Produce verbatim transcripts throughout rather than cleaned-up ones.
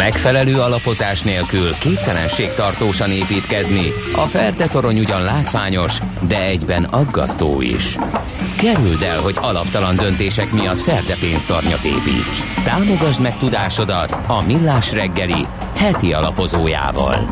Megfelelő alapozás nélkül képtelenség tartósan építkezni. A Ferde torony ugyan látványos, de egyben aggasztó is. Kerüld el, hogy alaptalan döntések miatt Ferde pénztarnyat építs. Támogasd meg tudásodat a Millás reggeli heti alapozójával.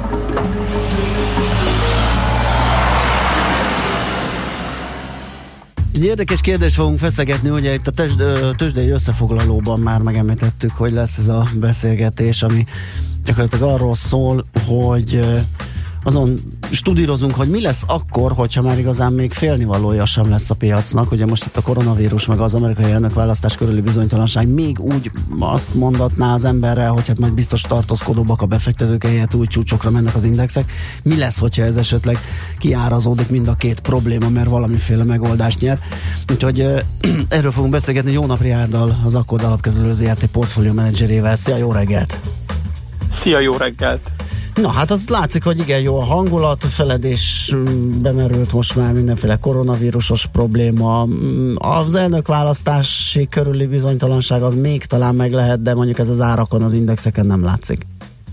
Egy érdekes kérdést fogunk feszegetni, ugye itt a tőzsdei összefoglalóban már megemlítettük, hogy lesz ez a beszélgetés, ami gyakorlatilag arról szól, hogy azon studírozunk, hogy mi lesz akkor, hogyha már igazán még félnivalója sem lesz a piacnak. Ugye most itt a koronavírus meg az amerikai elnökválasztás körüli bizonytalanság még úgy azt mondatná az emberre, hogy hát majd biztos tartózkodóbbak a befektetők, helyett új csúcsokra mennek az indexek. Mi lesz, hogyha ez esetleg kiárazódik mind a két probléma, mert valamiféle megoldást nyer. Úgyhogy erről fogunk beszélgetni Jó Napri Árdal, az Akkord Alapkezelő zé er té portfólió menedzserével. Szia, jó reggelt! Szia, jó reggelt! Na hát az látszik, hogy igen jó a hangulat, a feledés bemerült most már mindenféle koronavírusos probléma. Az elnökválasztási körüli bizonytalanság az még talán meg lehet, de mondjuk ez az árakon, az indexeken nem látszik.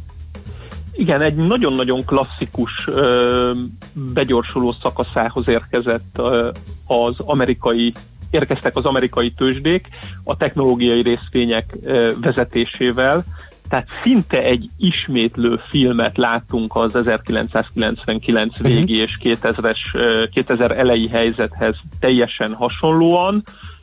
Igen, egy nagyon-nagyon klasszikus ö, begyorsuló szakaszához érkezett ö, az amerikai érkeztek az amerikai tőzsdék a technológiai részvények ö, vezetésével. Tehát szinte egy ismétlő filmet láttunk az ezerkilencszázkilencvenkilenc végi és kétezres, kétezer elejé helyzethez teljesen hasonlóan.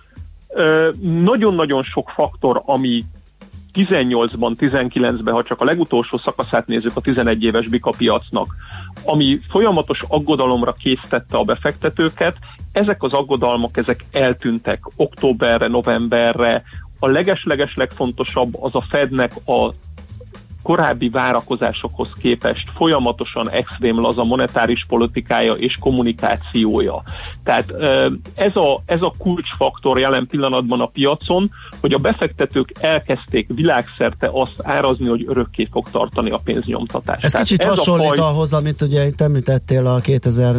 Nagyon-nagyon sok faktor, ami tizennyolcban, tizenkilencben, ha csak a legutolsó szakaszát nézzük a tizenegy éves bika piacnak, ami folyamatos aggodalomra késztette a befektetőket, ezek az aggodalmak, ezek eltűntek októberre, novemberre. A leges-leges legfontosabb az a Fednek a korábbi várakozásokhoz képest folyamatosan extrém laza monetáris politikája és kommunikációja. Tehát ez a, ez a kulcsfaktor jelen pillanatban a piacon, hogy a befektetők elkezdték világszerte azt árazni, hogy örökké fog tartani a pénznyomtatás. Ez Tehát kicsit ez hasonlít faj... ahhoz, amit ugye itt említettél a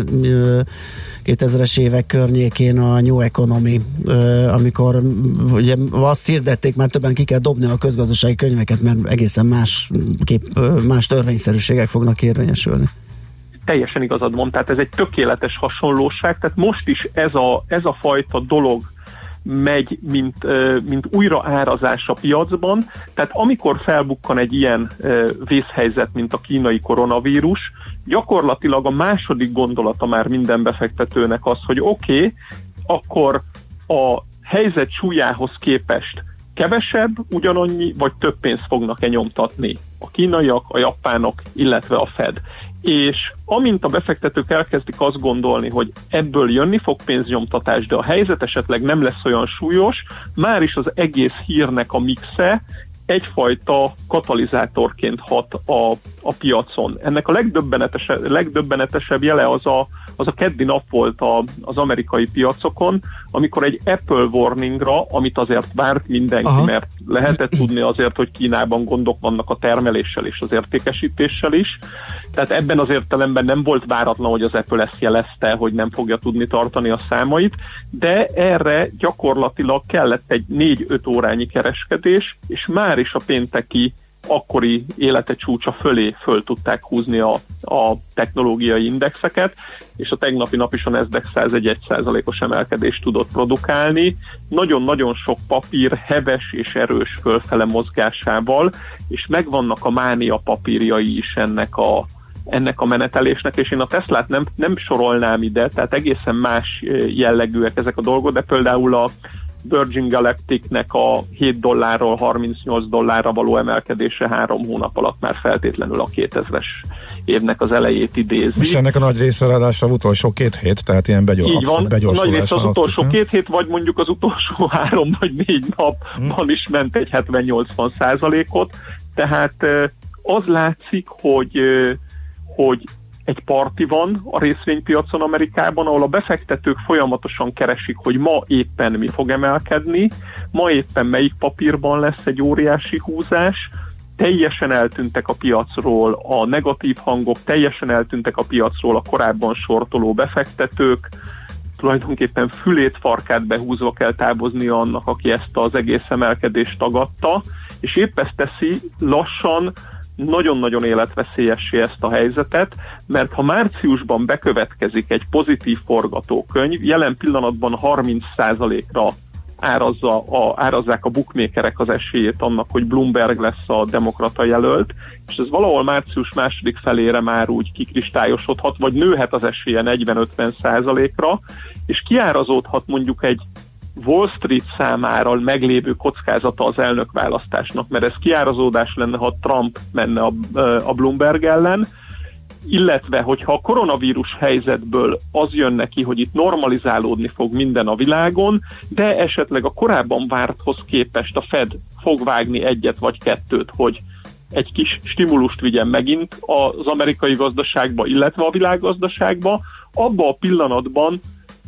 kétezres évek környékén a New Economy, amikor ugye azt hirdették, már többen ki kell dobni a közgazdasági könyveket, mert egészen más, kép, más törvényszerűségek fognak érvényesülni. Teljesen igazad mond, tehát ez egy tökéletes hasonlóság, tehát most is ez a, ez a fajta dolog megy, mint, mint újraárazás a piacban, tehát amikor felbukkan egy ilyen vészhelyzet, mint a kínai koronavírus, gyakorlatilag a második gondolata már minden befektetőnek az, hogy oké, okay, akkor a helyzet súlyához képest kevesebb, ugyanannyi, vagy több pénzt fognak-e nyomtatni a kínaiak, a japánok, illetve a Fed. És amint a befektetők elkezdik azt gondolni, hogy ebből jönni fog pénznyomtatás, de a helyzet esetleg nem lesz olyan súlyos, már is az egész hírnek a mixe egyfajta katalizátorként hat a, a piacon. Ennek a legdöbbenetesebb, legdöbbenetesebb jele az a, az a keddi nap volt a, az amerikai piacokon, amikor egy Apple warningra, amit azért várt mindenki, aha, mert lehetett tudni azért, hogy Kínában gondok vannak a termeléssel és az értékesítéssel is. Tehát ebben az értelemben nem volt váratlan, hogy az Apple ezt jelezte, hogy nem fogja tudni tartani a számait, de erre gyakorlatilag kellett egy négy-öt órányi kereskedés, és már is a pénteki akkori élete csúcsa fölé föl tudták húzni a, a technológiai indexeket, és a tegnapi nap is a Nasdaq száz egy egy százalékos emelkedést tudott produkálni. Nagyon-nagyon sok papír heves és erős fölfele mozgásával, és megvannak a mánia papírjai is ennek a, ennek a menetelésnek, és én a Teslát nem, nem sorolnám ide, tehát egészen más jellegűek ezek a dolgok, de például a Virgin Galacticnek a hét dollárról harmincnyolc dollárra való emelkedése három hónap alatt már feltétlenül a kétezres évnek az elejét idézi. És ennek a nagy része ráadásul az utolsó két hét, tehát ilyen begyors, így van, begyorsulás. Nagy része az utolsó is, két hét, vagy mondjuk az utolsó három vagy négy napban hmm. is ment egy hetven-nyolcvan százalékot, tehát az látszik, hogy, hogy egy parti van a részvénypiacon Amerikában, ahol a befektetők folyamatosan keresik, hogy ma éppen mi fog emelkedni, ma éppen melyik papírban lesz egy óriási húzás, teljesen eltűntek a piacról a negatív hangok, teljesen eltűntek a piacról a korábban sortoló befektetők, tulajdonképpen fülét, farkát behúzva kell távoznia annak, aki ezt az egész emelkedést tagadta, és épp ezt teszi lassan nagyon-nagyon életveszélyessé ezt a helyzetet, mert ha márciusban bekövetkezik egy pozitív forgatókönyv, jelen pillanatban harminc százalékra árazza a, árazzák a bookmakerek az esélyét annak, hogy Bloomberg lesz a demokrata jelölt, és ez valahol március második felére már úgy kikristályosodhat, vagy nőhet az esélye negyven-ötven százalékra, és kiárazódhat mondjuk egy Wall Street számára meglévő kockázata az elnökválasztásnak, mert ez kiárazódás lenne, ha Trump menne a, a Bloomberg ellen, illetve, hogyha a koronavírus helyzetből az jön neki, hogy itt normalizálódni fog minden a világon, de esetleg a korábban várthoz képest a Fed fog vágni egyet vagy kettőt, hogy egy kis stimulust vigyen megint az amerikai gazdaságba, illetve a világgazdaságba, abban a pillanatban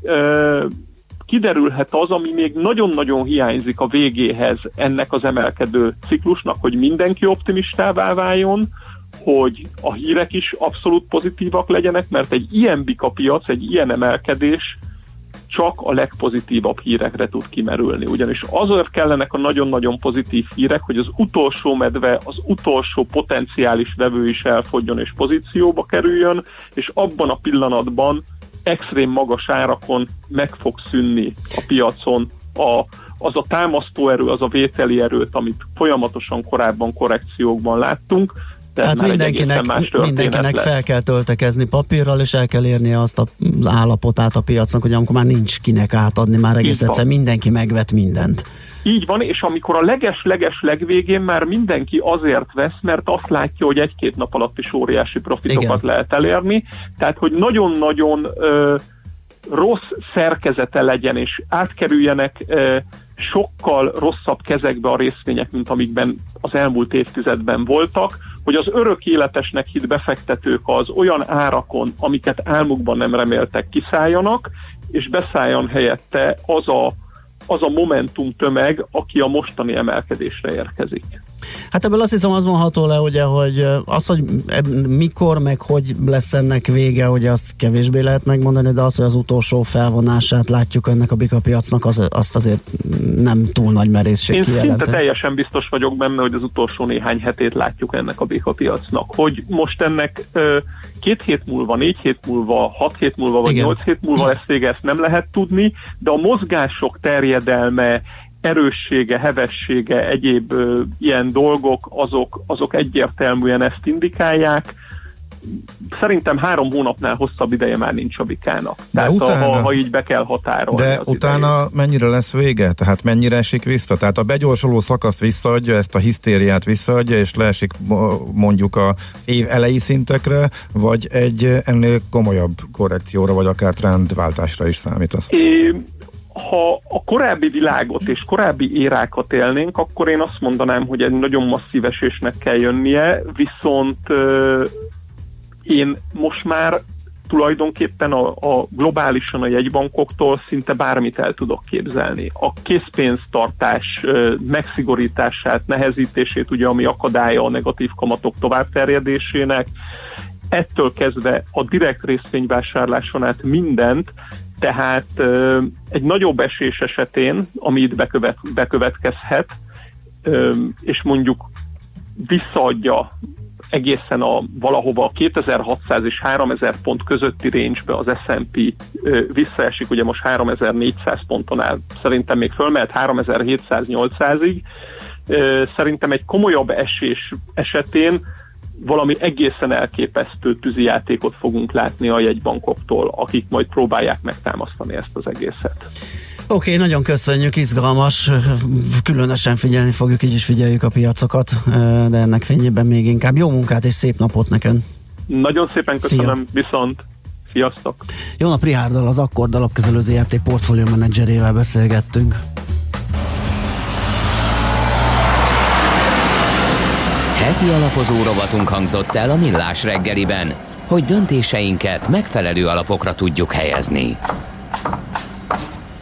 ö, kiderülhet az, ami még nagyon-nagyon hiányzik a végéhez ennek az emelkedő ciklusnak, hogy mindenki optimistává váljon, hogy a hírek is abszolút pozitívak legyenek, mert egy ilyen bika piac, egy ilyen emelkedés csak a legpozitívabb hírekre tud kimerülni. Ugyanis azért kellenek a nagyon-nagyon pozitív hírek, hogy az utolsó medve, az utolsó potenciális vevő is elfogjon és pozícióba kerüljön, és abban a pillanatban extrém magas árakon meg fog szűnni a piacon a, az a támasztóerő, az a vételi erőt, amit folyamatosan korábban korrekciókban láttunk. Tehát mindenkinek, mindenkinek fel kell töltekezni papírral, és el kell érnie azt az állapotát a piacnak, hogy amikor már nincs kinek átadni, már egész egyszer mindenki megvet mindent. Így van, és amikor a leges-leges legvégén már mindenki azért vesz, mert azt látja, hogy egy-két nap alatt is óriási profitokat Igen. lehet elérni, tehát hogy nagyon-nagyon ö, rossz szerkezete legyen, és átkerüljenek ö, sokkal rosszabb kezekbe a részvények, mint amikben az elmúlt évtizedben voltak, hogy az örök életesnek hitt befektetők az olyan árakon, amiket álmukban nem reméltek, kiszálljanak, és beszálljon helyette az a, az a momentum tömeg, aki a mostani emelkedésre érkezik. Hát ebből azt hiszem az mondható le, ugye, hogy az, hogy mikor, meg hogy lesz ennek vége, ugye azt kevésbé lehet megmondani, de az, hogy az utolsó felvonását látjuk ennek a bikapiacnak, az, azt azért nem túl nagy merészség Én kijelenteni. szinte teljesen biztos vagyok benne, hogy az utolsó néhány hetét látjuk ennek a bikapiacnak. Hogy most ennek ö, két hét múlva, négy hét múlva, hat hét múlva, vagy Igen. nyolc hét múlva lesz vége, ezt nem lehet tudni, de a mozgások terjedelme, erőssége, hevessége, egyéb ö, ilyen dolgok, azok, azok egyértelműen ezt indikálják. Szerintem három hónapnál hosszabb ideje már nincs a bikának. De Tehát utána, ha, ha így be kell határolni. De utána idejét. Mennyire lesz vége? Tehát mennyire esik vissza? Tehát a begyorsuló szakaszt visszaadja, ezt a hisztériát visszaadja, és leesik mondjuk a év elejé szintekre, vagy egy ennél komolyabb korrekcióra, vagy akár trendváltásra is számítasz? É, ha a korábbi világot és korábbi érákat élnénk, akkor én azt mondanám, hogy egy nagyon masszív esésnek kell jönnie, viszont euh, én most már tulajdonképpen a, a globálisan a jegybankoktól szinte bármit el tudok képzelni. A készpénztartás euh, megszigorítását, nehezítését, ugye, ami akadálya a negatív kamatok továbbterjedésének, ettől kezdve a direkt részvényvásárláson át mindent, tehát ö, egy nagyobb esés esetén, ami itt bekövet, bekövetkezhet, ö, és mondjuk visszaadja egészen a, valahova a kétezer-hatszáz és háromezer pont közötti range-be az es and pé ö, visszaesik, ugye most háromezer-négyszáz ponton áll, szerintem még fölmehet háromezer-hétszáz-nyolcszázig. Ö, szerintem egy komolyabb esés esetén valami egészen elképesztő tűzijátékot fogunk látni a jegybankoktól, akik majd próbálják megtámasztani ezt az egészet. Oké, okay, nagyon köszönjük, izgalmas, különösen figyelni fogjuk, így is figyeljük a piacokat, de ennek fényében még inkább jó munkát és szép napot neked. Nagyon szépen köszönöm, Szia. Viszont sziasztok! Jó nap, Rihárdal, az Akkord alapkezelő zé er té portfólió menedzserével beszélgettünk. Heti alapozó rovatunk hangzott el a Millás reggeliben, hogy döntéseinket megfelelő alapokra tudjuk helyezni.